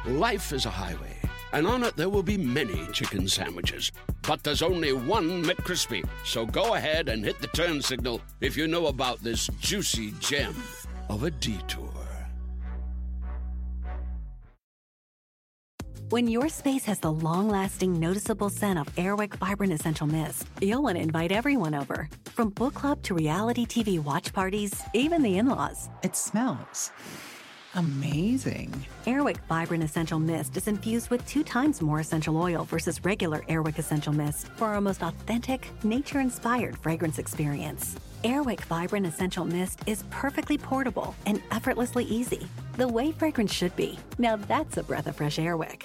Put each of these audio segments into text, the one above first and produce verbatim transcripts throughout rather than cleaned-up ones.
Life is a highway, and on it there will be many chicken sandwiches. But there's only one McCrispy. So go ahead and hit the turn signal if you know about this juicy gem of a detour. When your space has the long-lasting, noticeable scent of Airwick Vibrant Essential Mist, you'll want to invite everyone over. From book club to reality T V watch parties, even the in-laws. It smells amazing. Airwick Vibrant Essential Mist is infused with two times more essential oil versus regular Airwick Essential Mist for our most authentic, nature-inspired fragrance experience. Airwick Vibrant Essential Mist is perfectly portable and effortlessly easy. The way fragrance should be. Now that's a breath of fresh Airwick.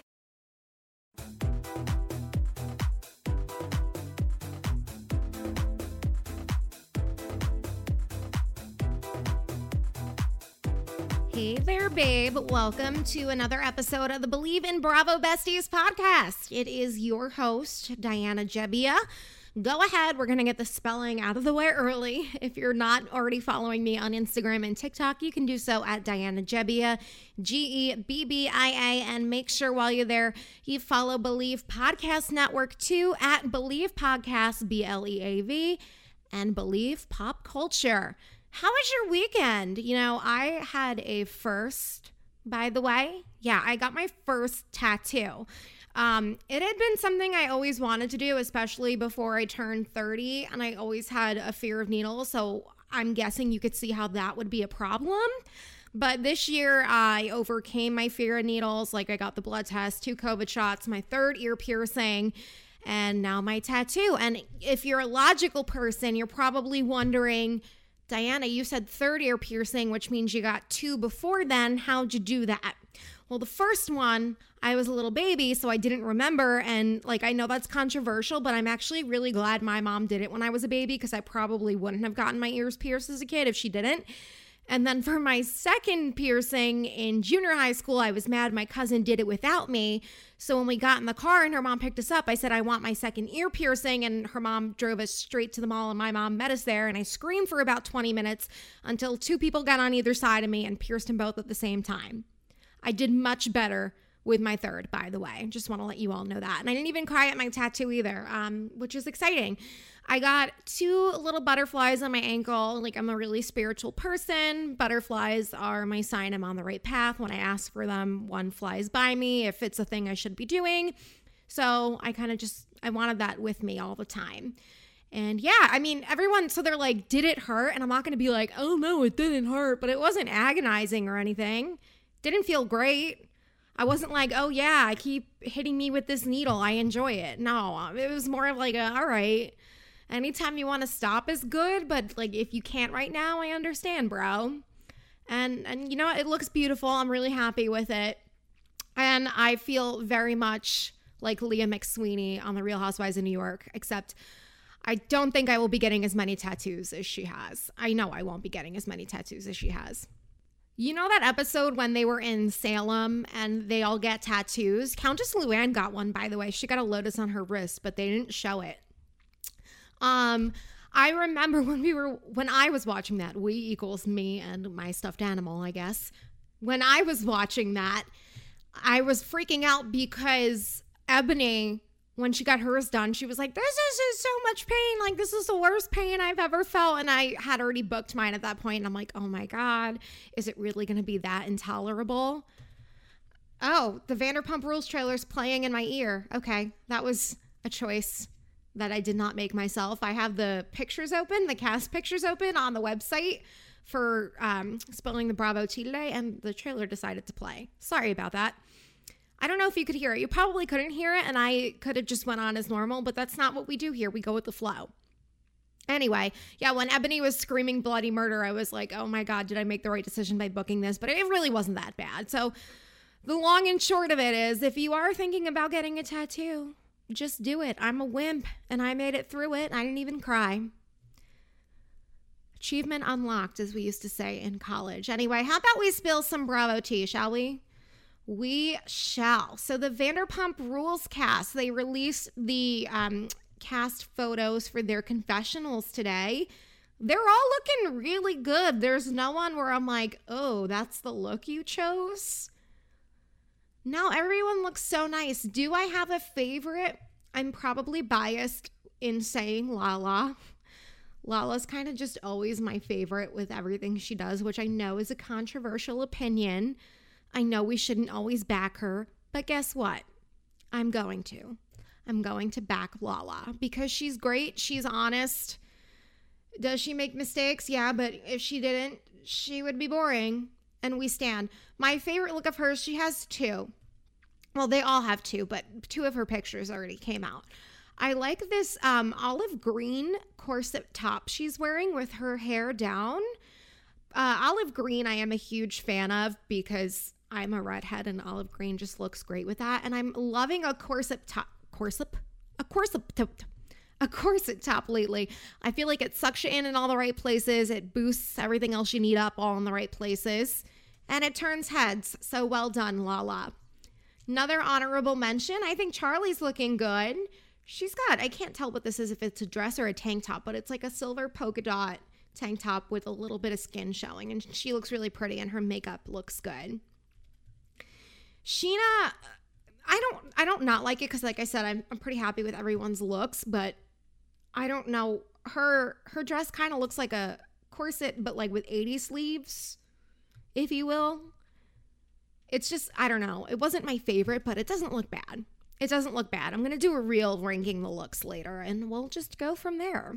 Hey there, babe. Welcome to another episode of the Believe in Bravo Besties podcast. It is your host, Diana Gebbia. Go ahead. We're going to get the spelling out of the way early. If you're not already following me on Instagram and TikTok, you can do so at Diana Gebbia, G E B B I A. And make sure while you're there, you follow Believe Podcast Network too at Believe Podcast, B L E A V, and Believe Pop Culture. How was your weekend? You know, I had a first, by the way. Yeah, I got my first tattoo. Um, it had been something I always wanted to do, especially before I turned thirty, and I always had a fear of needles, so I'm guessing you could see how that would be a problem. But this year, I overcame my fear of needles. Like, I got the blood test, two COVID shots, my third ear piercing, and now my tattoo. And if you're a logical person, you're probably wondering, Diana, you said third ear piercing, which means you got two before then. How'd you do that? Well, the first one, I was a little baby, so I didn't remember. And like, I know that's controversial, but I'm actually really glad my mom did it when I was a baby, because I probably wouldn't have gotten my ears pierced as a kid if she didn't. And then for my second piercing in junior high school, I was mad my cousin did it without me. So when we got in the car and her mom picked us up, I said, I want my second ear piercing. And her mom drove us straight to the mall, and my mom met us there. And I screamed for about twenty minutes until two people got on either side of me and pierced them both at the same time. I did much better with my third, by the way. Just want to let you all know that. And I didn't even cry at my tattoo either, um, which is exciting. I got two little butterflies on my ankle. Like, I'm a really spiritual person. Butterflies are my sign I'm on the right path. When I ask for them, one flies by me if it's a thing I should be doing. So I kind of just, I wanted that with me all the time. And yeah, I mean, everyone, so they're like, did it hurt? And I'm not going to be like, oh no, it didn't hurt, but it wasn't agonizing or anything. Didn't feel great. I wasn't like, oh yeah, I keep hitting me with this needle, I enjoy it. No, it was more of like, a, all right, anytime you want to stop is good, but like, if you can't right now, I understand, bro. And, and you know, it looks beautiful. I'm really happy with it. And I feel very much like Leah McSweeney on The Real Housewives of New York, except I don't think I will be getting as many tattoos as she has. I know I won't be getting as many tattoos as she has. You know that episode when they were in Salem and they all get tattoos? Countess Luann got one, by the way. She got a lotus on her wrist, but they didn't show it. Um, I remember when we were, when I was watching that, we equals me and my stuffed animal, I guess. When I was watching that, I was freaking out because Ebony, when she got hers done, she was like, this is just so much pain. Like, this is the worst pain I've ever felt. And I had already booked mine at that point. And I'm like, oh my God, is it really going to be that intolerable? Oh, the Vanderpump Rules trailer's playing in my ear. Okay, that was a choice that I did not make myself. I have the pictures open, the cast pictures open on the website for um, Spilling the Bravo tea today, and the trailer decided to play. Sorry about that. I don't know if you could hear it. You probably couldn't hear it, and I could have just went on as normal, but that's not what we do here. We go with the flow. Anyway, yeah, when Ebony was screaming bloody murder, I was like, oh my God, did I make the right decision by booking this? But it really wasn't that bad. So the long and short of it is, if you are thinking about getting a tattoo, just do it. I'm a wimp, and I made it through it. I didn't even cry. Achievement unlocked, as we used to say in college. Anyway, how about we spill some Bravo tea, shall we? We shall. So the Vanderpump Rules cast, they released the um, cast photos for their confessionals today. They're all looking really good. There's no one where I'm like, oh, that's the look you chose. Now everyone looks so nice. Do I have a favorite? I'm probably biased in saying Lala. Lala's kind of just always my favorite with everything she does, which I know is a controversial opinion. I know we shouldn't always back her, but guess what? I'm going to. I'm going to back Lala because she's great. She's honest. Does she make mistakes? Yeah, but if she didn't, she would be boring. And we stand. My favorite look of hers, she has two. Well, they all have two, but two of her pictures already came out. I like this um, olive green corset top she's wearing with her hair down. Uh, olive green I am a huge fan of because I'm a redhead and olive green just looks great with that. And I'm loving a corset top. Corset? A corset top. A corset top lately. I feel like it sucks you in in all the right places. It boosts everything else you need up all in the right places. And it turns heads. So well done, Lala. Another honorable mention. I think Charli's looking good. She's got, I can't tell what this is, if it's a dress or a tank top, but it's like a silver polka dot tank top with a little bit of skin showing. And she looks really pretty and her makeup looks good. Sheena, I don't, I don't not like it because like I said, I'm, I'm pretty happy with everyone's looks, but I don't know. Her, her dress kind of looks like a corset, but like with eighty sleeves, if you will. It's just, I don't know. It wasn't my favorite, but it doesn't look bad. It doesn't look bad. I'm going to do a reel ranking the looks later, and we'll just go from there.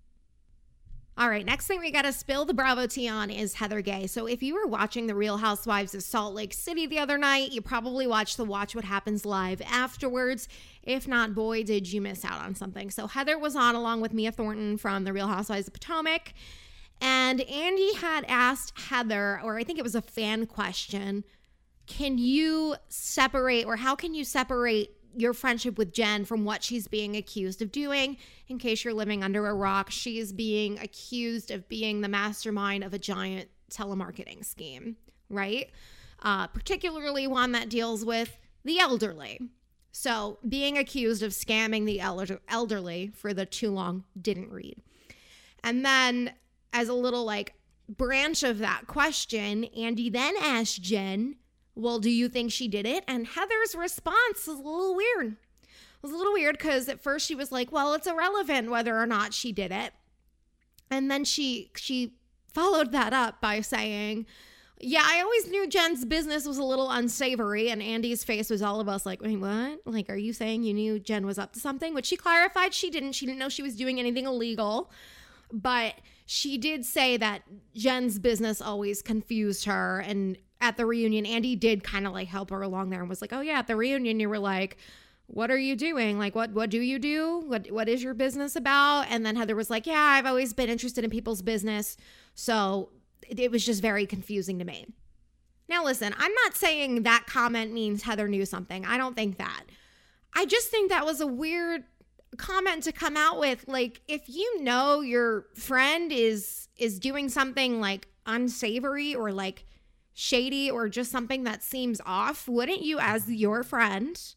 All right, next thing we got to spill the Bravo tea on is Heather Gay. So if you were watching The Real Housewives of Salt Lake City the other night, you probably watched the Watch What Happens Live afterwards. If not, boy, did you miss out on something. So Heather was on along with Mia Thornton from The Real Housewives of Potomac, and Andy had asked Heather, or I think it was a fan question, can you separate, or how can you separate your friendship with Jen from what she's being accused of doing? In case you're living under a rock, she is being accused of being the mastermind of a giant telemarketing scheme, right? Uh, particularly one that deals with the elderly. So being accused of scamming the elder- elderly for the too long didn't read. And then as a little like branch of that question, Andy then asked Jen, well, do you think she did it? And Heather's response was a little weird. It was a little weird because at first she was like, well, it's irrelevant whether or not she did it. And then she she followed that up by saying, yeah, I always knew Jen's business was a little unsavory. And Andy's face was all of us like, wait, what? Like, are you saying you knew Jen was up to something? Which she clarified she didn't. She didn't know she was doing anything illegal. But she did say that Jen's business always confused her. And at the reunion, Andy did kind of like help her along there and was like, oh yeah, at the reunion, you were like, what are you doing? Like, what, what do you do? What, what is your business about? And then Heather was like, yeah, I've always been interested in people's business. So it, it was just very confusing to me. Now, listen, I'm not saying that comment means Heather knew something. I don't think that. I just think that was a weird comment to come out with. Like, if you know your friend is, is doing something like unsavory or like shady or just something that seems off, wouldn't you, as your friend,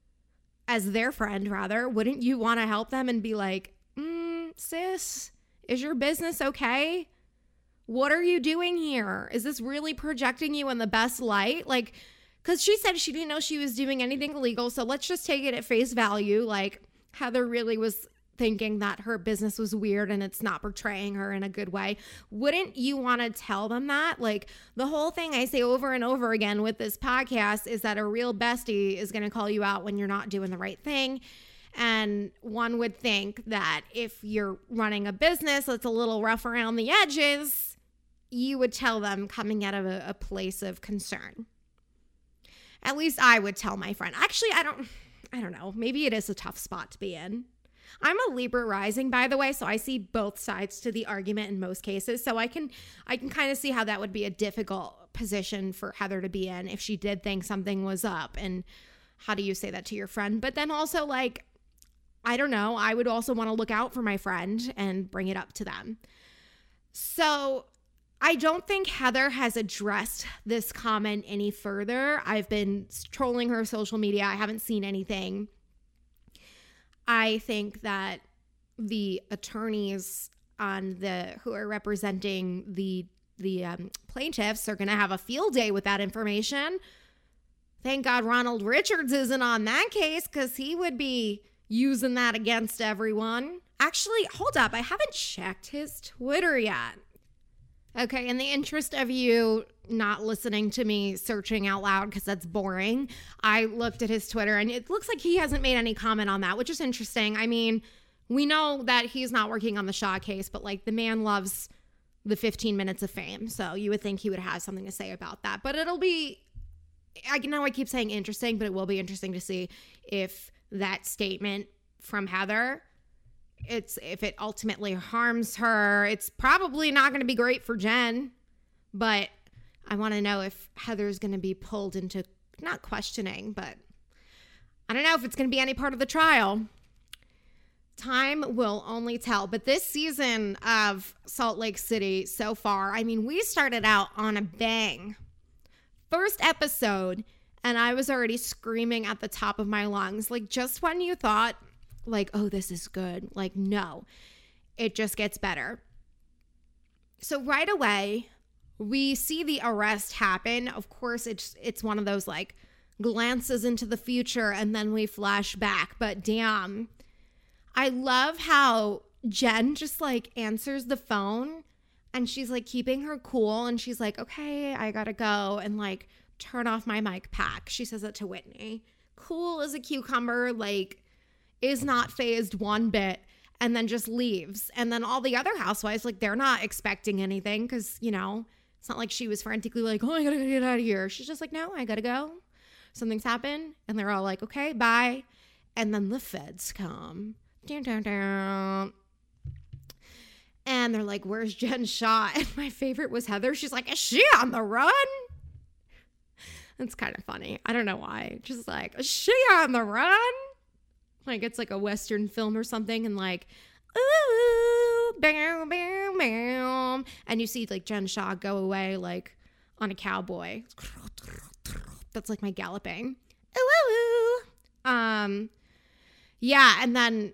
as their friend rather, wouldn't you want to help them and be like, mm, sis, is your business okay? What are you doing here? Is this really projecting you in the best light? Like, because she said she didn't know she was doing anything illegal, so let's just take it at face value. Like, Heather really was thinking that her business was weird and it's not portraying her in a good way. Wouldn't you want to tell them that? Like, the whole thing I say over and over again with this podcast is that a real bestie is going to call you out when you're not doing the right thing. And one would think that if you're running a business that's a little rough around the edges, you would tell them coming out of a, a place of concern. At least I would tell my friend. Actually, I don't, I don't know. Maybe it is a tough spot to be in. I'm a Libra rising, by the way, so I see both sides to the argument in most cases. So I can I can kind of see how that would be a difficult position for Heather to be in if she did think something was up. And how do you say that to your friend? But then also, like, I don't know, I would also want to look out for my friend and bring it up to them. So I don't think Heather has addressed this comment any further. I've been trolling her social media. I haven't seen anything. I think that the attorneys on the who are representing the the um, plaintiffs are going to have a field day with that information. Thank God Ronald Richards isn't on that case, because he would be using that against everyone. Actually, hold up. I haven't checked his Twitter yet. Okay, in the interest of you not listening to me searching out loud, because that's boring, I looked at his Twitter, and it looks like he hasn't made any comment on that, which is interesting. I mean, we know that he's not working on the Shaw case, but like the man loves the fifteen minutes of fame. So you would think he would have something to say about that. But it'll be, I know I keep saying interesting, but it will be interesting to see if that statement from Heather, it's if it ultimately harms her. It's probably not going to be great for Jen, but I want to know if Heather's going to be pulled into, not questioning, but I don't know if it's going to be any part of the trial. Time will only tell. But this season of Salt Lake City so far, I mean, we started out on a bang. First episode, and I was already screaming at the top of my lungs. Like, just when you thought, like, oh, this is good. Like, no, it just gets better. So right away, we see the arrest happen. Of course, it's it's one of those, like, glances into the future, and then we flash back. But damn, I love how Jen just like answers the phone and she's like keeping her cool, and she's like, okay, I gotta go and like turn off my mic pack. She says that to Whitney. Cool as a cucumber, like is not fazed one bit, and then just leaves. And then all the other housewives, like they're not expecting anything, because, you know, it's not like she was frantically like, oh, I gotta get out of here. She's just like, no, I gotta go. Something's happened. And they're all like, okay, bye. And then the feds come. Down, down, down. And they're like, where's Jen Shaw? And my favorite was Heather. She's like, is she on the run? That's kind of funny. I don't know why. Just like, is she on the run? Like it's like a Western film or something. And like, ooh, bam, bam, bam. And you see like Jen Shaw go away like on a cowboy. That's like my galloping. Ooh, ooh, ooh. Um, yeah. And then,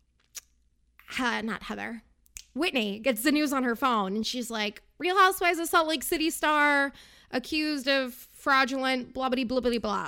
uh, not Heather. Whitney gets the news on her phone, and she's like, Real Housewives of Salt Lake City star accused of fraudulent blah-bitty blah-bitty blah.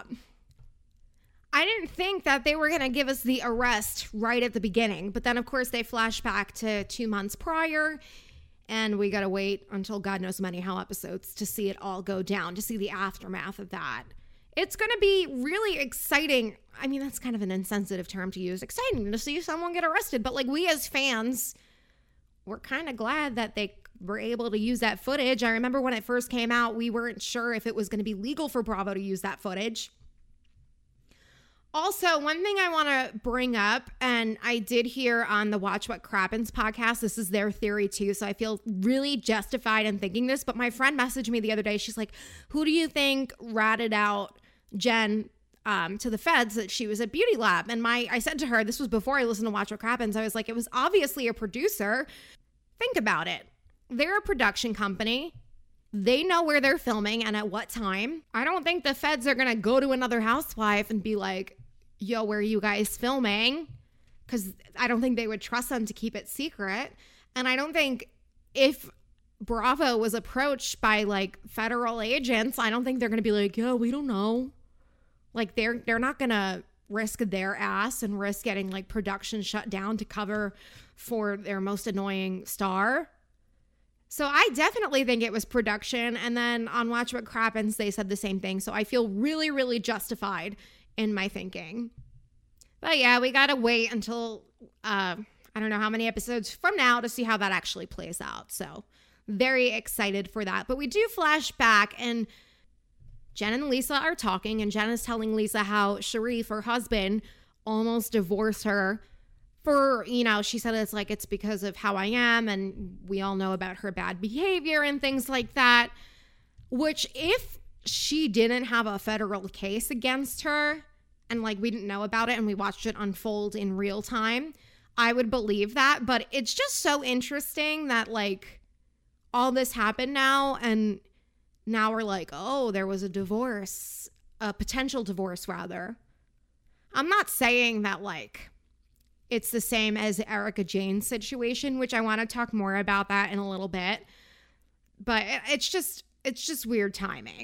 I didn't think that they were going to give us the arrest right at the beginning, but then of course they flash back to two months prior, and we got to wait until God knows many how episodes to see it all go down, to see the aftermath of that. It's going to be really exciting. I mean, that's kind of an insensitive term to use. Exciting to see someone get arrested, but like we as fans, we're kind of glad that they were able to use that footage. I remember when it first came out, we weren't sure if it was going to be legal for Bravo to use that footage. Also, one thing I want to bring up, and I did hear on the Watch What Crappens podcast, this is their theory too, so I feel really justified in thinking this, but my friend messaged me the other day. She's like, who do you think ratted out Jen um, to the feds that she was at Beauty Lab? And my I said to her, this was before I listened to Watch What Crappens, I was like, it was obviously a producer. Think about it. They're a production company. They know where they're filming and at what time. I don't think the feds are going to go to another housewife and be like, yo, where are you guys filming? Because I don't think they would trust them to keep it secret. And I don't think if Bravo was approached by like federal agents, I don't think they're going to be like, yeah, we don't know. Like they're they're not going to risk their ass and risk getting like production shut down to cover for their most annoying star. So I definitely think it was production. And then on Watch What Crappens, they said the same thing. So I feel really, really justified in my thinking. But yeah, we got to wait until, uh, I don't know how many episodes from now to see how that actually plays out. So very excited for that. But we do flash back, and Jen and Lisa are talking, and Jen is telling Lisa how Sharrieff, her husband, almost divorced her for, you know, she said it's like, it's because of how I am, and we all know about her bad behavior and things like that, which if she didn't have a federal case against her and like we didn't know about it and we watched it unfold in real time, I would believe that. But it's just so interesting that like all this happened now, and now we're like, oh, there was a divorce, a potential divorce rather. I'm not saying that like it's the same as Erika Jayne's situation, which I want to talk more about that in a little bit. But it's just, it's just weird timing.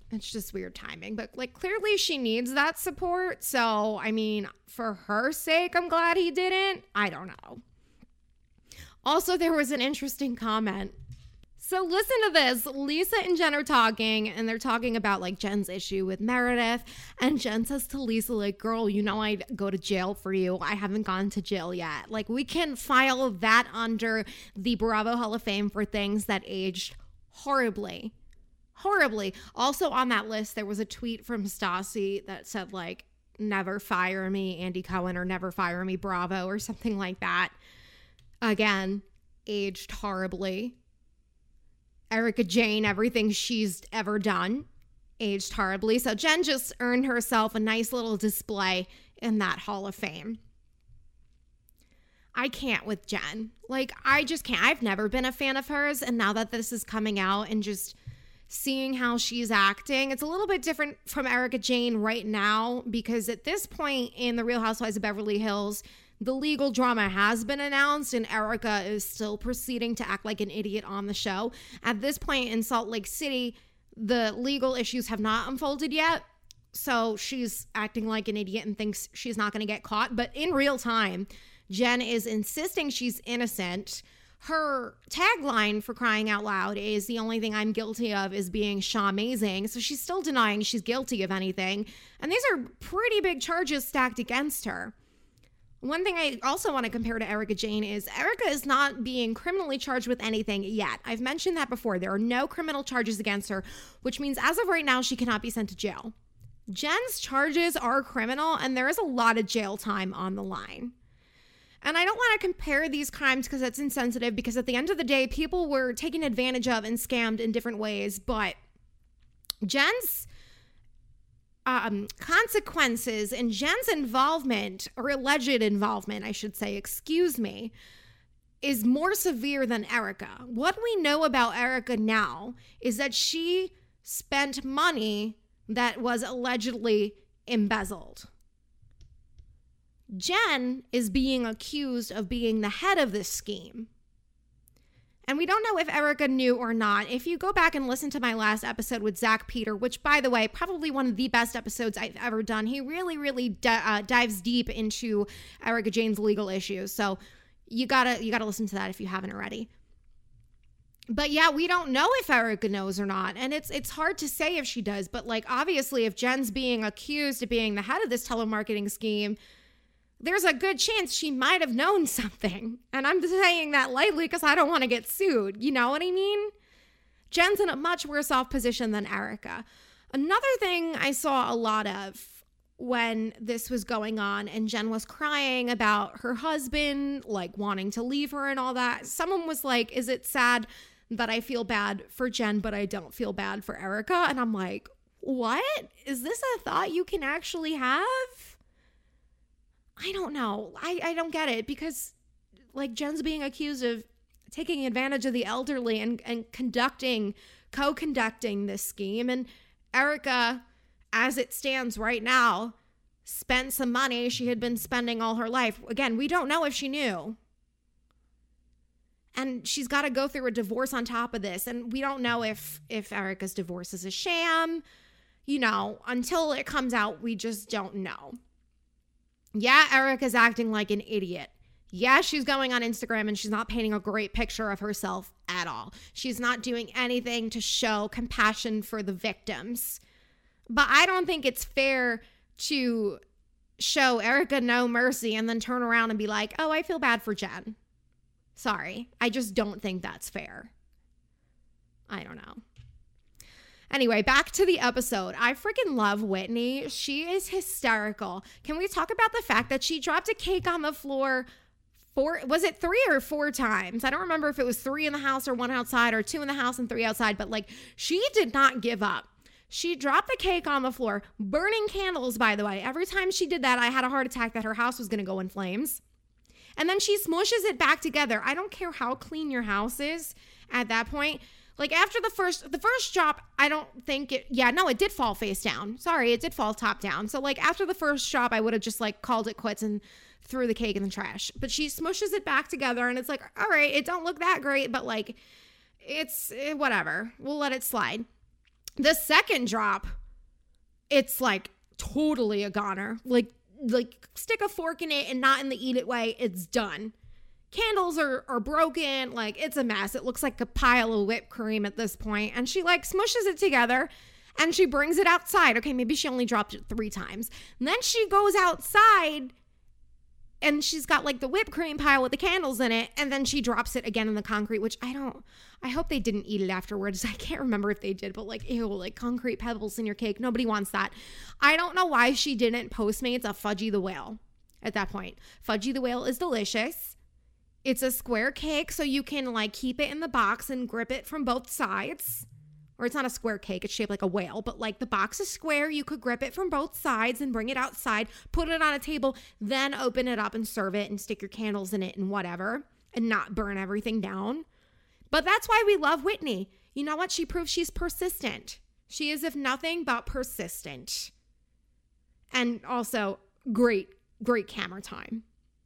It's just weird timing. But, like, clearly she needs that support. So, I mean, for her sake, I'm glad he didn't. I don't know. Also, there was an interesting comment. So listen to this. Lisa and Jen are talking, and they're talking about, like, Jen's issue with Meredith. And Jen says to Lisa, like, girl, you know I'd go to jail for you. I haven't gone to jail yet. Like, we can file that under the Bravo Hall of Fame for things that aged horribly. Horribly. Also on that list, there was a tweet from Stassi that said, like, never fire me, Andy Cohen, or never fire me, Bravo, or something like that. Again, aged horribly. Erika Jayne, everything she's ever done, aged horribly. So Jen just earned herself a nice little display in that Hall of Fame. I can't with Jen. Like, I just can't. I've never been a fan of hers. And now that this is coming out and just seeing how she's acting, it's a little bit different from Erika Jayne right now, because at this point in The Real Housewives of Beverly Hills, the legal drama has been announced and Erika is still proceeding to act like an idiot on the show. At this point in Salt Lake City, the legal issues have not unfolded yet. So she's acting like an idiot and thinks she's not going to get caught. But in real time, Jen is insisting she's innocent. Her tagline, for crying out loud, is the only thing I'm guilty of is being Shawmazing. So she's still denying she's guilty of anything. And these are pretty big charges stacked against her. One thing I also want to compare to Erika Jayne is Erika is not being criminally charged with anything yet. I've mentioned that before. There are no criminal charges against her, which means as of right now, she cannot be sent to jail. Jen's charges are criminal, and there is a lot of jail time on the line. And I don't want to compare these crimes because that's insensitive, because at the end of the day, people were taken advantage of and scammed in different ways. But Jen's Um, consequences and Jen's involvement, or alleged involvement, I should say, excuse me, is more severe than Erika. What we know about Erika now is that she spent money that was allegedly embezzled. Jen is being accused of being the head of this scheme. And we don't know if Erika knew or not. If you go back and listen to my last episode with Zach Peter, which, by the way, probably one of the best episodes I've ever done, he really, really di- uh, dives deep into Erika Jayne's legal issues. So you gotta you gotta listen to that if you haven't already. But yeah, we don't know if Erika knows or not. And it's it's hard to say if she does. But, like, obviously, if Jen's being accused of being the head of this telemarketing scheme, there's a good chance she might have known something. And I'm saying that lightly because I don't want to get sued. You know what I mean? Jen's in a much worse off position than Erika. Another thing I saw a lot of when this was going on and Jen was crying about her husband, like, wanting to leave her and all that. Someone was like, is it sad that I feel bad for Jen, but I don't feel bad for Erika? And I'm like, what? Is this a thought you can actually have? I don't know. I, I don't get it, because, like, Jen's being accused of taking advantage of the elderly and, and conducting, co-conducting this scheme. And Erika, as it stands right now, spent some money she had been spending all her life. Again, we don't know if she knew. And she's got to go through a divorce on top of this. And we don't know if, if Erika's divorce is a sham. You know, until it comes out, we just don't know. Yeah, Erika's acting like an idiot. Yeah, she's going on Instagram and she's not painting a great picture of herself at all. She's not doing anything to show compassion for the victims. But I don't think it's fair to show Erika no mercy and then turn around and be like, oh, I feel bad for Jen. Sorry. I just don't think that's fair. I don't know. Anyway, back to the episode. I freaking love Whitney. She is hysterical. Can we talk about the fact that she dropped a cake on the floor four, was it three or four times? I don't remember if it was three in the house or one outside, or two in the house and three outside, but, like, she did not give up. She dropped the cake on the floor, burning candles, by the way. Every time she did that, I had a heart attack that her house was going to go in flames. And then she smushes it back together. I don't care how clean your house is at that point. Like, after the first, the first drop, I don't think it, yeah, no, it did fall face down. Sorry, it did fall top down. So, like, after the first drop, I would have just, like, called it quits and threw the cake in the trash. But she smushes it back together, and it's like, all right, it don't look that great, but, like, it's, eh, whatever. We'll let it slide. The second drop, it's like totally a goner. Like, like stick a fork in it and not in the eat it way. It's done. Candles are, are broken. Like, it's a mess. It looks like a pile of whipped cream at this point. And she like smushes it together and she brings it outside. Okay, maybe she only dropped it three times. And then she goes outside and she's got like the whipped cream pile with the candles in it. And then she drops it again in the concrete, which I don't, I hope they didn't eat it afterwards. I can't remember if they did, but like, ew, like concrete pebbles in your cake. Nobody wants that. I don't know why she didn't Postmates a Fudgy the Whale at that point. Fudgy the Whale is delicious. It's a square cake, so you can like keep it in the box and grip it from both sides. Or it's not a square cake, it's shaped like a whale, but like the box is square, you could grip it from both sides and bring it outside, put it on a table, then open it up and serve it and stick your candles in it and whatever, and not burn everything down. But that's why we love Whitney. You know what? She proves she's persistent. She is, if nothing but persistent. And also great, great camera time.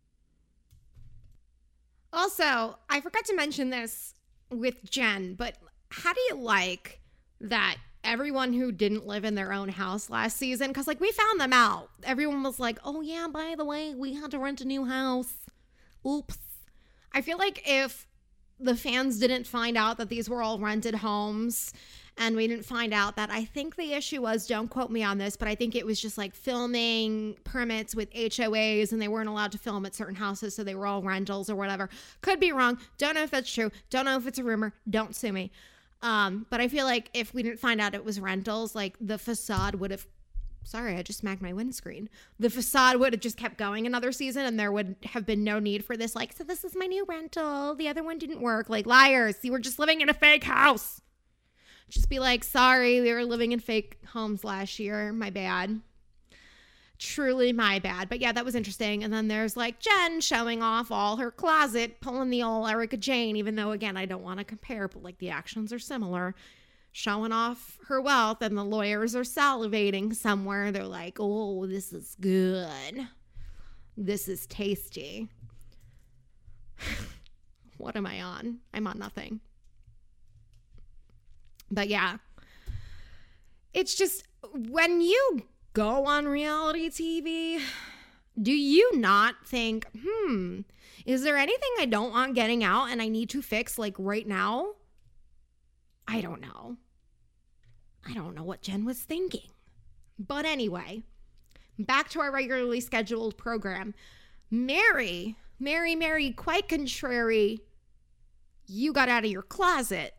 Also, I forgot to mention this with Jen, but how do you like that everyone who didn't live in their own house last season, because like we found them out. Everyone was like, oh yeah, by the way, we had to rent a new house. Oops. I feel like if the fans didn't find out that these were all rented homes and we didn't find out that, I think the issue was, don't quote me on this, but I think it was just like filming permits with H O As and they weren't allowed to film at certain houses, so they were all rentals or whatever. Could be wrong. Don't know if that's true. Don't know if it's a rumor. Don't sue me. Um, but I feel like if we didn't find out it was rentals, like the facade would have, sorry, I just smacked my windscreen. The facade would have just kept going another season and there would have been no need for this. Like, so this is my new rental. The other one didn't work. Like, liars. You were just living in a fake house. Just be like, sorry, we were living in fake homes last year. My bad. Truly my bad. But yeah, that was interesting. And then there's like Jen showing off all her closet, pulling the old Erika Jayne, even though, again, I don't want to compare, but like the actions are similar. Showing off her wealth, and the lawyers are salivating somewhere. They're like, oh, this is good. This is tasty. What am I on? I'm on nothing. But yeah, it's just when you go on reality T V, do you not think, hmm, is there anything I don't want getting out and I need to fix like right now? I don't know. I don't know what Jen was thinking. But anyway, back to our regularly scheduled program. Mary, Mary, Mary, quite contrary, you got out of your closet.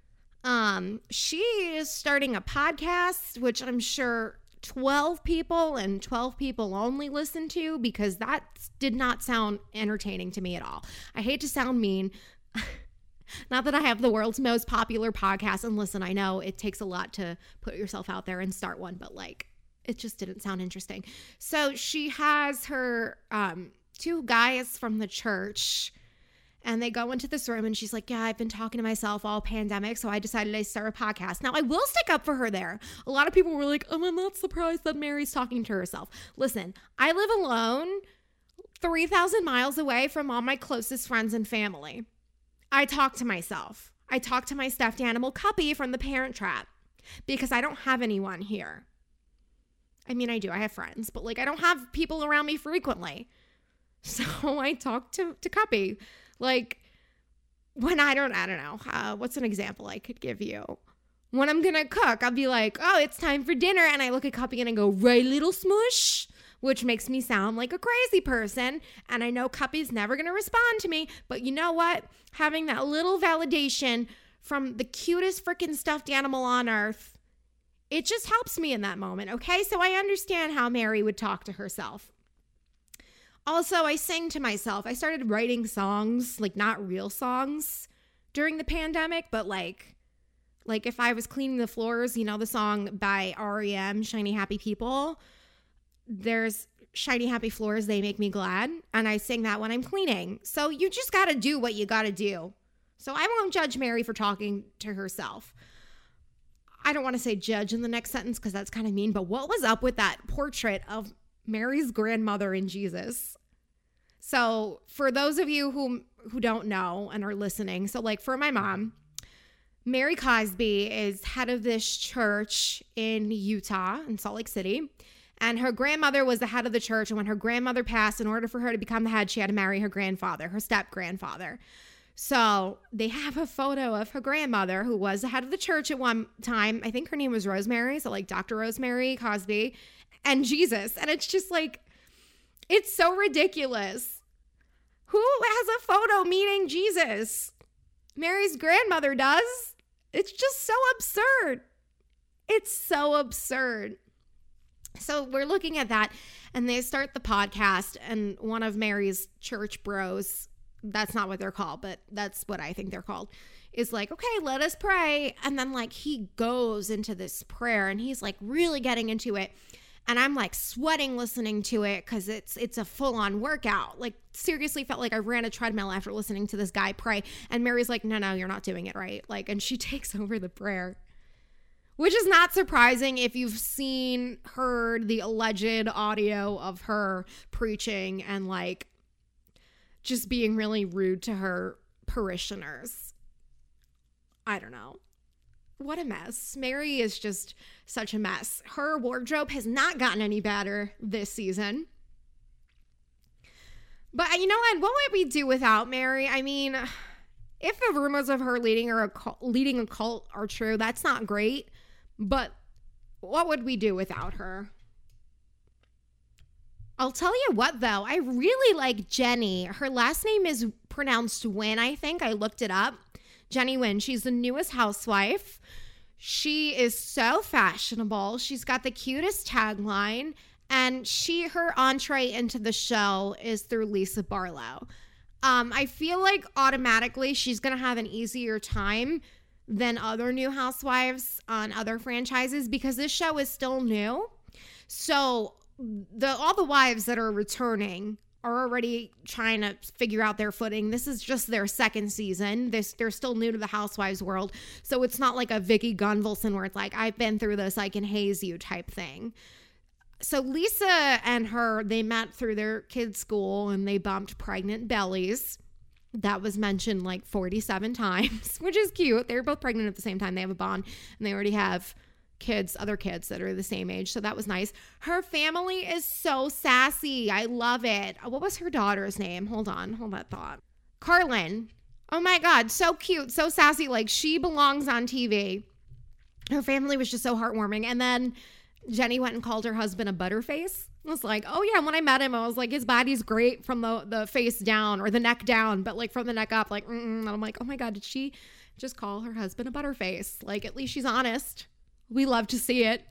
Um, she is starting a podcast, which I'm sure twelve people and twelve people only listen to, because that did not sound entertaining to me at all. I hate to sound mean. Not that I have the world's most popular podcast, and listen, I know it takes a lot to put yourself out there and start one, but like, it just didn't sound interesting. So she has her um, two guys from the church, and they go into this room and she's like, yeah, I've been talking to myself all pandemic, so I decided to start a podcast. Now, I will stick up for her there. A lot of people were like, oh, I'm not surprised that Mary's talking to herself. Listen, I live alone three thousand miles away from all my closest friends and family. I talk to myself. I talk to my stuffed animal Cuppy from the Parent Trap because I don't have anyone here. I mean, I do. I have friends, but like I don't have people around me frequently. So I talk to, to Cuppy. Like when I don't, I don't know. Uh, what's an example I could give you? When I'm going to cook, I'll be like, oh, it's time for dinner. And I look at Cuppy and I go, right, little smush, which makes me sound like a crazy person. And I know Cuppy's never going to respond to me. But you know what? Having that little validation from the cutest freaking stuffed animal on earth, it just helps me in that moment. Okay. So I understand how Mary would talk to herself. Also, I sing to myself. I started writing songs, like not real songs during the pandemic, but like, like if I was cleaning the floors, you know, the song by R E M, Shiny Happy People, there's shiny happy floors, they make me glad. And I sing that when I'm cleaning. So you just got to do what you got to do. So I won't judge Mary for talking to herself. I don't want to say judge in the next sentence because that's kind of mean, but what was up with that portrait of Mary's grandmother and Jesus? So for those of you who who don't know and are listening, so like for my mom, Mary Cosby is head of this church in Utah, in Salt Lake City. And her grandmother was the head of the church. And when her grandmother passed, in order for her to become the head, she had to marry her grandfather, her step-grandfather. So they have a photo of her grandmother, who was the head of the church at one time. I think her name was Rosemary, so like Doctor Rosemary Cosby, and Jesus. And it's just like, it's so ridiculous. Who has a photo meeting Jesus? Mary's grandmother does. It's just so absurd. It's so absurd. So we're looking at that, and they start the podcast, and one of Mary's church bros, that's not what they're called, but that's what I think they're called, is like, okay, let us pray. And then like he goes into this prayer, and he's like really getting into it. And I'm like sweating listening to it because it's it's a full-on workout. Like seriously felt like I ran a treadmill after listening to this guy pray. And Mary's like, no, no, you're not doing it right. Like, and she takes over the prayer. Which is not surprising if you've seen, heard the alleged audio of her preaching and like just being really rude to her parishioners. I don't know. What a mess. Mary is just such a mess. Her wardrobe has not gotten any better this season. But you know what? What would we do without Mary? I mean, if the rumors of her leading, or a cult, leading a cult are true, that's not great. But what would we do without her? I'll tell you what, though. I really like Jenny. Her last name is pronounced Wynn, I think. I looked it up. Jenny Wynn. She's the newest housewife. She is so fashionable. She's got the cutest tagline. And she, her entree into the show is through Lisa Barlow. Um, I feel like automatically she's going to have an easier time than other new housewives on other franchises because this show is still new. So the all the wives that are returning are already trying to figure out their footing. This is just their second season. This, they're still new to the housewives world. So it's not like a Vicky Gunvalson where it's like, I've been through this, I can haze you type thing. So Lisa and her, they met through their kids' school and they bumped pregnant bellies. That was mentioned like forty-seven times, which is cute. They're both pregnant at the same time. They have a bond and they already have kids, other kids that are the same age. So that was nice. Her family is so sassy. I love it. What was her daughter's name? Hold on. Hold that thought. Carlin. Oh my God. So cute. So sassy. Like she belongs on T V. Her family was just so heartwarming. And then Jenny went and called her husband a butterface. I was like, oh yeah, when I met him, I was like, his body's great from the, the face down or the neck down, but like from the neck up, like, mm-mm. And I'm like, oh my God, did she just call her husband a butterface? Like, at least she's honest. We love to see it.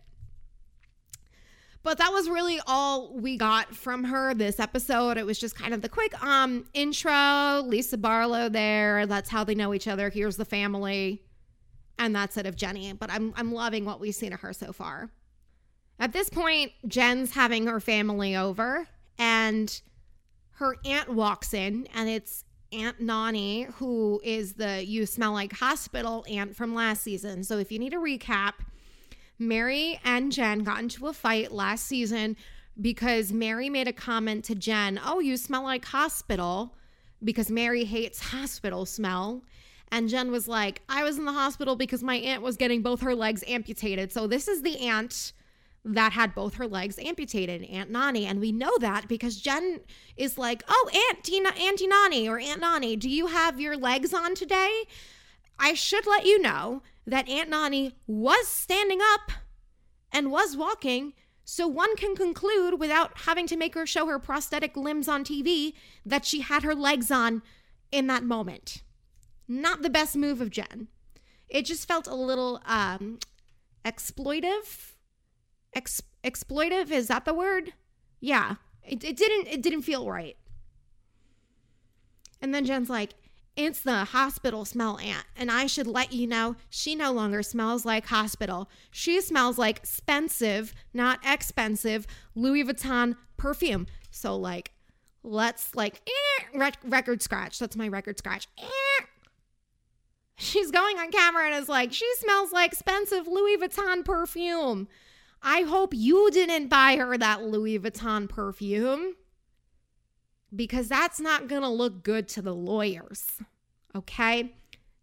But that was really all we got from her this episode. It was just kind of the quick um intro, Lisa Barlow there. That's how they know each other. Here's the family. And that's it of Jenny. But I'm I'm loving what we've seen of her so far. At this point, Jen's having her family over, and her aunt walks in, and it's Aunt Nani, who is the You Smell Like Hospital aunt from last season. So if you need a recap, Mary and Jen got into a fight last season because Mary made a comment to Jen, oh, you smell like hospital, because Mary hates hospital smell. And Jen was like, I was in the hospital because my aunt was getting both her legs amputated. So this is the aunt that had both her legs amputated, Aunt Nani. And we know that because Jen is like, oh, Auntie, Auntie Nani or Aunt Nani, do you have your legs on today? I should let you know that Aunt Nani was standing up and was walking, so one can conclude without having to make her show her prosthetic limbs on T V that she had her legs on in that moment. Not the best move of Jen. It just felt a little um, exploitive. Ex- exploitive, is that the word? Yeah, it, it didn't it didn't feel right. And then Jen's like, it's the hospital smell aunt, and I should let you know she no longer smells like hospital. She smells like expensive, not expensive, Louis Vuitton perfume. So like, let's like, eh, rec- record scratch. That's my record scratch. Eh. She's going on camera and is like, she smells like expensive Louis Vuitton perfume. I hope you didn't buy her that Louis Vuitton perfume, because that's not going to look good to the lawyers, okay?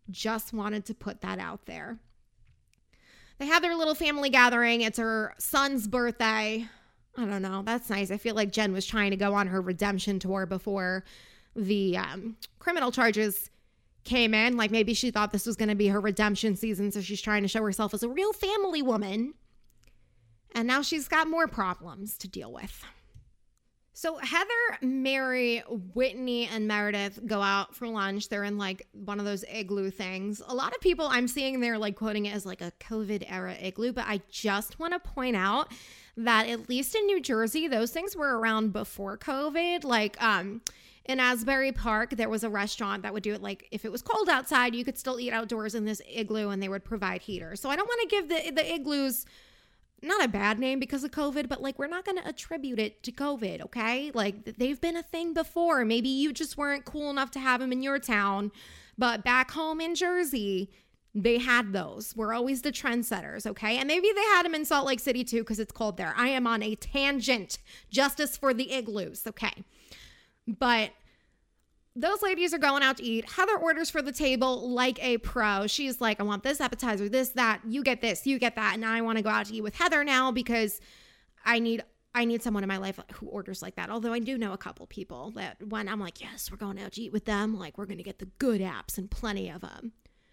Just wanted to put that out there. They have their little family gathering. It's her son's birthday. I don't know. That's nice. I feel like Jen was trying to go on her redemption tour before the um, criminal charges came in. Like maybe she thought this was going to be her redemption season, so she's trying to show herself as a real family woman. And now she's got more problems to deal with. So Heather, Mary, Whitney, and Meredith go out for lunch. They're in like one of those igloo things. A lot of people I'm seeing they're like quoting it as like a COVID era igloo, but I just want to point out that at least in New Jersey, those things were around before COVID. Like um, in Asbury Park, there was a restaurant that would do it. Like if it was cold outside, you could still eat outdoors in this igloo and they would provide heaters. So I don't want to give the, the igloos not a bad name because of COVID, but like we're not going to attribute it to COVID, okay? Like they've been a thing before. Maybe you just weren't cool enough to have them in your town, but back home in Jersey, they had those. We're always the trendsetters, okay? And maybe they had them in Salt Lake City too because it's cold there. I am on a tangent. Justice for the igloos, okay? But those ladies are going out to eat. Heather orders for the table like a pro. She's like, I want this appetizer, this, that. You get this, you get that. And I want to go out to eat with Heather now because I need I need someone in my life who orders like that. Although I do know a couple people that when I'm like, yes, we're going out to eat with them. Like, we're going to get the good apps and plenty of them.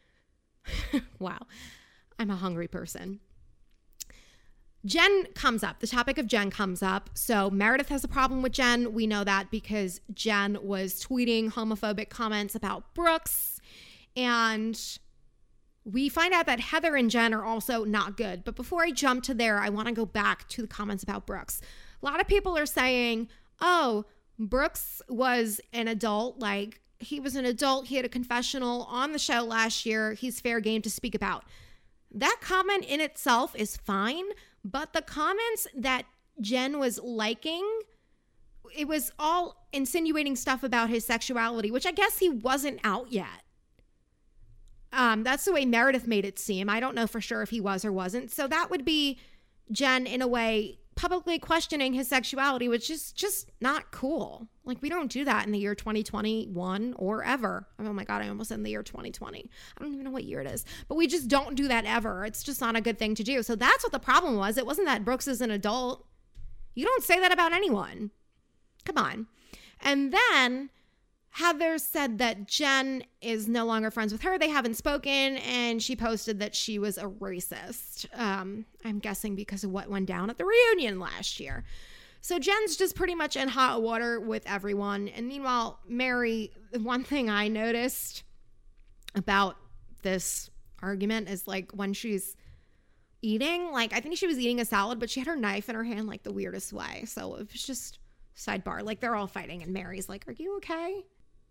Wow. I'm a hungry person. Jen comes up. The topic of Jen comes up. So Meredith has a problem with Jen. We know that because Jen was tweeting homophobic comments about Brooks. And we find out that Heather and Jen are also not good. But before I jump to there, I want to go back to the comments about Brooks. A lot of people are saying, oh, Brooks was an adult. Like, he was an adult. He had a confessional on the show last year. He's fair game to speak about. That comment in itself is fine. But the comments that Jen was liking, it was all insinuating stuff about his sexuality, which I guess he wasn't out yet. Um, that's the way Meredith made it seem. I don't know for sure if he was or wasn't. So that would be Jen, in a way, publicly questioning his sexuality, which is just not cool. Like, we don't do that in the year twenty twenty-one or ever. Oh my God, I almost said in the year twenty twenty. I don't even know what year it is, but we just don't do that ever. It's just not a good thing to do. So that's what the problem was. It wasn't that Brooks is an adult. You don't say that about anyone. Come on. And then Heather said that Jen is no longer friends with her. They haven't spoken, and she posted that she was a racist. Um, I'm guessing because of what went down at the reunion last year. So Jen's just pretty much in hot water with everyone. And meanwhile, Mary, one thing I noticed about this argument is like when she's eating, like I think she was eating a salad, but she had her knife in her hand like the weirdest way. So it was just sidebar. Like they're all fighting and Mary's like, are you okay?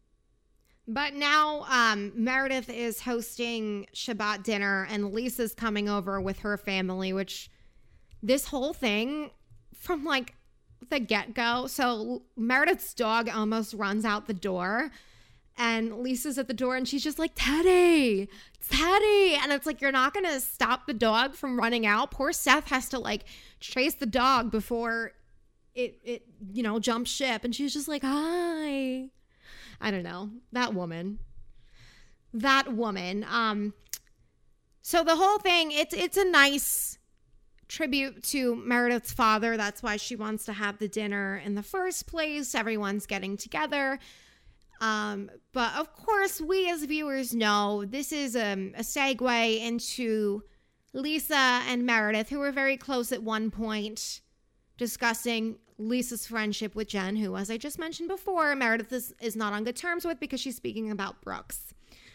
But now um, Meredith is hosting Shabbat dinner and Lisa's coming over with her family, which this whole thing from like the get-go. So Meredith's dog almost runs out the door and Lisa's at the door and she's just like, Teddy, Teddy. And it's like, you're not going to stop the dog from running out. Poor Seth has to like chase the dog before it, it you know, jumps ship. And she's just like, hi. I don't know. That woman. That woman. Um, so the whole thing, it's it's a nice tribute to Meredith's father. That's why she wants to have the dinner in the first place. Everyone's getting together. Um, but of course, we as viewers know this is um, a segue into Lisa and Meredith, who were very close at one point, discussing Lisa's friendship with Jen, who, as I just mentioned before, Meredith is, is not on good terms with because she's speaking about Brooks.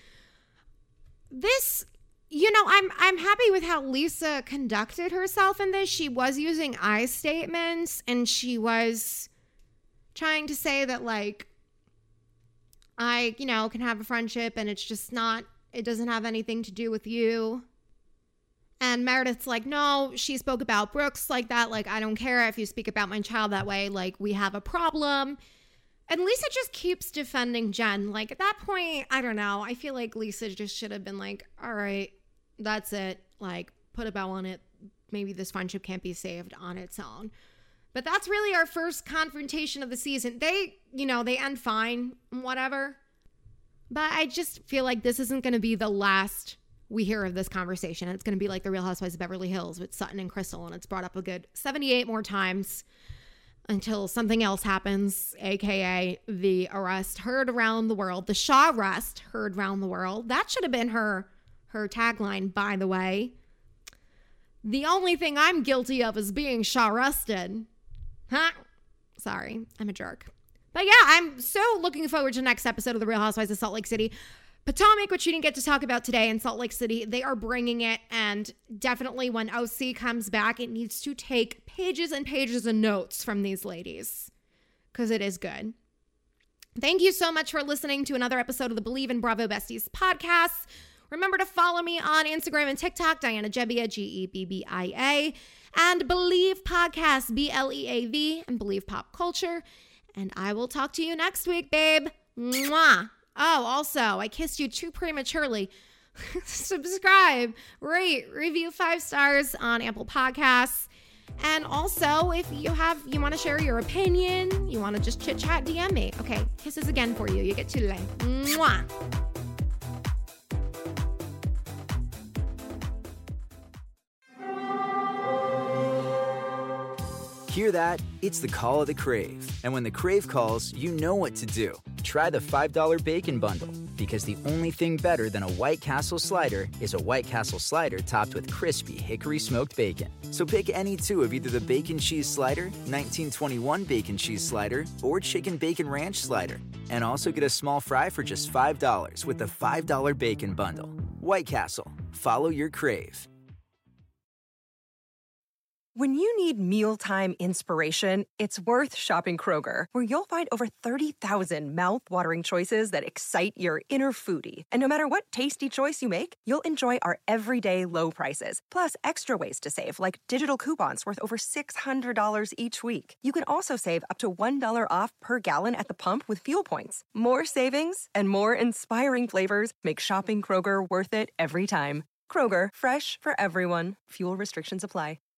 This, you know, I'm I'm happy with how Lisa conducted herself in this. She was using I statements and she was trying to say that, like, I, you know, can have a friendship and it's just not, it doesn't have anything to do with you. And Meredith's like, no, she spoke about Brooks like that. Like, I don't care if you speak about my child that way. Like, we have a problem. And Lisa just keeps defending Jen. Like, at that point, I don't know. I feel like Lisa just should have been like, all right, that's it. Like, put a bow on it. Maybe this friendship can't be saved on its own. But that's really our first confrontation of the season. They, you know, they end fine, whatever. But I just feel like this isn't going to be the last we hear of this conversation. It's going to be like the Real Housewives of Beverly Hills with Sutton and Crystal, and it's brought up a good seventy-eight more times until something else happens, aka the arrest heard around the world, the Shaw arrest heard around the world. That should have been her her tagline, by the way. The only thing I'm guilty of is being Shaw arrested. Huh? Sorry, I'm a jerk. But yeah, I'm so looking forward to the next episode of The Real Housewives of Salt Lake City. Potomac, which you didn't get to talk about today in Salt Lake City, they are bringing it, and definitely when O C comes back, it needs to take pages and pages of notes from these ladies because it is good. Thank you so much for listening to another episode of the Believe in Bravo Besties podcast. Remember to follow me on Instagram and TikTok, Diana Gebbia, G E B B I A, and Believe Podcast, B L E A V, and Believe Pop Culture. And I will talk to you next week, babe. Mwah. Oh, also, I kissed you too prematurely. Subscribe, rate, review five stars on Apple Podcasts. And also, if you have, you want to share your opinion, you want to just chit chat, D M me. Okay, kisses again for you. You get two today. Mwah. Hear that? It's the call of the Crave. And when the Crave calls, you know what to do. Try the five dollar Bacon Bundle, because the only thing better than a White Castle slider is a White Castle slider topped with crispy hickory smoked bacon. So pick any two of either the Bacon Cheese Slider, nineteen twenty-one Bacon Cheese Slider, or Chicken Bacon Ranch Slider. And also get a small fry for just five dollars with the five dollar Bacon Bundle. White Castle. Follow your Crave. When you need mealtime inspiration, it's worth shopping Kroger, where you'll find over thirty thousand mouth-watering choices that excite your inner foodie. And no matter what tasty choice you make, you'll enjoy our everyday low prices, plus extra ways to save, like digital coupons worth over six hundred dollars each week. You can also save up to one dollar off per gallon at the pump with fuel points. More savings and more inspiring flavors make shopping Kroger worth it every time. Kroger, fresh for everyone. Fuel restrictions apply.